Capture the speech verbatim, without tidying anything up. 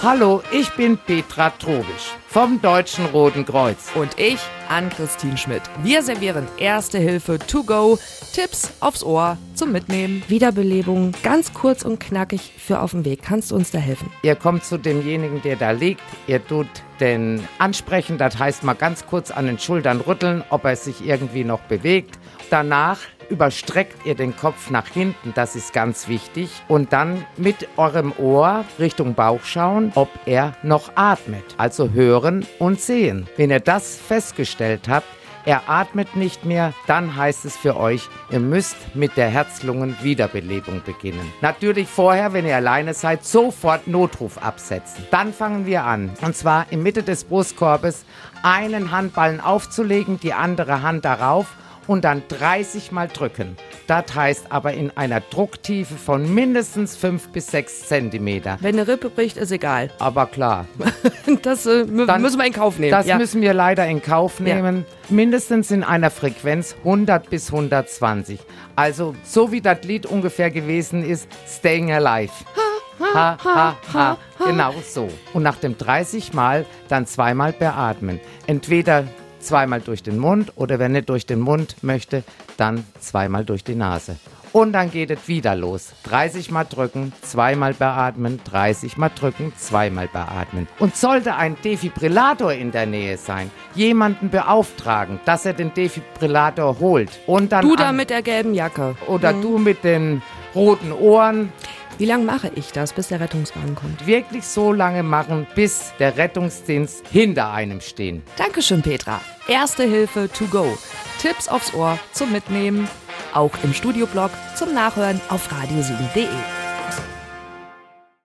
Hallo, ich bin Petra Trobisch vom Deutschen Roten Kreuz. Und ich, Ann-Christine Schmidt. Wir servieren Erste Hilfe to go, Tipps aufs Ohr zum Mitnehmen. Wiederbelebung, ganz kurz und knackig für auf dem Weg. Kannst du uns da helfen? Ihr kommt zu demjenigen, der da liegt. Ihr tut den ansprechen, das heißt mal ganz kurz an den Schultern rütteln, ob er sich irgendwie noch bewegt. Danach überstreckt ihr den Kopf nach hinten, das ist ganz wichtig. Und dann mit eurem Ohr Richtung Bauch schauen, ob er noch atmet. Also hören und sehen. Wenn ihr das festgestellt habt, er atmet nicht mehr, dann heißt es für euch, ihr müsst mit der Herz-Lungen-Wiederbelebung beginnen. Natürlich vorher, wenn ihr alleine seid, sofort Notruf absetzen. Dann fangen wir an. Und zwar in Mitte des Brustkorbes einen Handballen aufzulegen, die andere Hand darauf und dann dreißig Mal drücken. Das heißt aber in einer Drucktiefe von mindestens fünf bis sechs Zentimeter. Wenn eine Rippe bricht, ist egal. Aber klar. Das äh, m- Dann, müssen wir in Kauf nehmen. Das ja. müssen wir leider in Kauf nehmen. Ja. Mindestens in einer Frequenz hundert bis hundertzwanzig. Also so wie das Lied ungefähr gewesen ist, Staying Alive. Ha, ha, ha. Genau so. Und nach dem dreißig Mal dann zweimal beatmen. Entweder zweimal durch den Mund oder wenn nicht durch den Mund möchte, dann zweimal durch die Nase. Und dann geht es wieder los. dreißig Mal drücken, zweimal beatmen, dreißig Mal drücken, zweimal beatmen. Und sollte ein Defibrillator in der Nähe sein, jemanden beauftragen, dass er den Defibrillator holt. Und dann Du da an- mit der gelben Jacke. Oder Mhm. du mit den roten Ohren. Wie lange mache ich das, bis der Rettungswagen kommt? Wirklich so lange machen, bis der Rettungsdienst hinter einem steht. Dankeschön, Petra. Erste Hilfe to go. Tipps aufs Ohr zum Mitnehmen. Auch im Studioblog zum Nachhören auf radio sieben punkt de.